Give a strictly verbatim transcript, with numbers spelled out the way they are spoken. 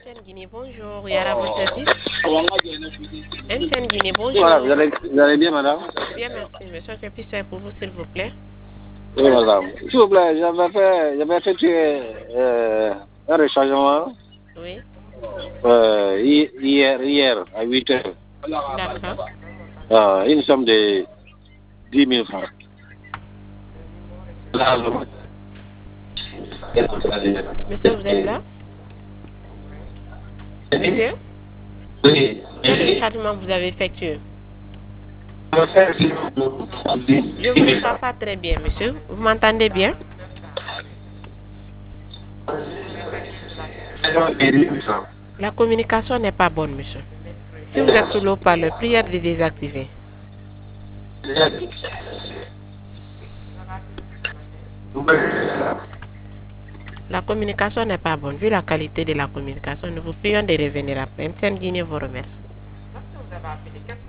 M T N Guinée, bonjour. Yara, votre service. M T N Guinée, bonjour. Voilà, vous allez, vous allez bien, madame? Bien, merci. Monsieur, que puis-je faire pour vous, s'il vous plaît? Oui, madame. S'il vous plaît, j'avais fait, j'avais effectué euh, un rechargement Oui. euh, hi- hier, hier, à huit heures. D'accord. Euh, une somme de dix mille francs. Monsieur, vous êtes là? Monsieur? Oui. Quel rechargement vous avez effectué? Je ne vous entends pas très bien, monsieur. Vous m'entendez bien? La communication n'est pas bonne, monsieur. Si vous êtes sous l'eau par le prière de désactiver. La communication n'est pas bonne. Vu la qualité de la communication, nous vous prions de revenir après. M T N Guinée vous remercie.